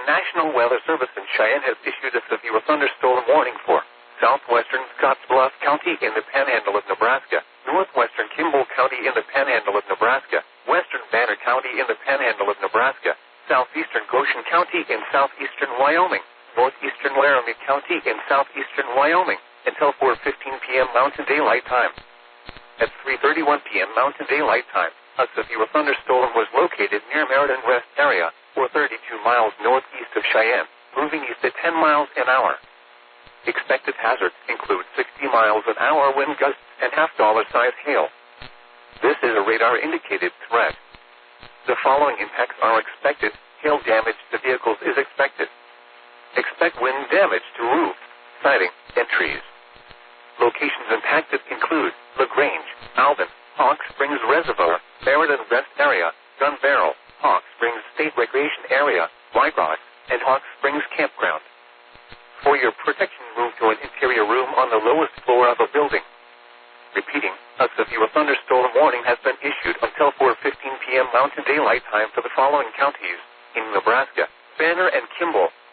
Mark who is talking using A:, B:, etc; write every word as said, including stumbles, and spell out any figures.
A: National Weather Service in Cheyenne has issued a severe thunderstorm warning for southwestern Scottsbluff County in the Panhandle of Nebraska, northwestern Kimball County in the Panhandle of Nebraska, western Banner County in the Panhandle of Nebraska, southeastern Goshen County in southeastern Wyoming, northeastern Laramie County in southeastern Wyoming, until four fifteen p.m. Mountain Daylight Time. At three thirty-one p.m. Mountain Daylight Time, a severe thunderstorm was located near Meriden Rest area, or thirty-two miles northeast of Cheyenne, moving east at ten miles an hour. Expected hazards include sixty miles an hour wind gusts and half-dollar-size hail. This is a radar-indicated threat. The following impacts are expected. Hail damage to vehicles is expected. Expect wind damage to roofs, siding, and trees. Locations impacted include LaGrange, Alvin, Hawk Springs Reservoir, Meriden Rest Area, Gun Barrel, Hawk Springs State Recreation Area, White Rock, and Hawk Springs Campground. For your protection, move to an interior room on the lowest floor of a building. Repeating, a severe thunderstorm warning has been issued until four fifteen p.m. Mountain Daylight Time for the following counties in Nebraska: Banner and Kimball,